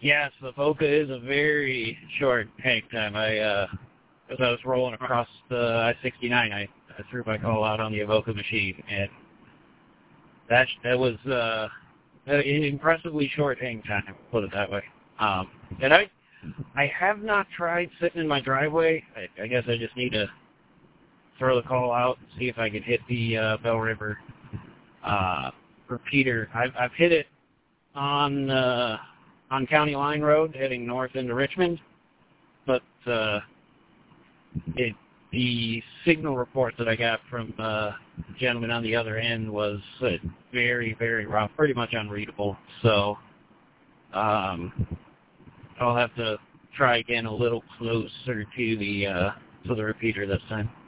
Yes, the Avoca is a very short hang time. As I was rolling across the I-69, I threw my call out on the Avoca machine, and that was an impressively short hang time, put it that way. And I have not tried sitting in my driveway. I guess I just need to throw the call out and see if I can hit the Bell River repeater. I've hit it on County Line Road heading north into Richmond, but the signal report that I got from the gentleman on the other end was very, very rough, pretty much unreadable. So I'll have to try again a little closer to the repeater this time.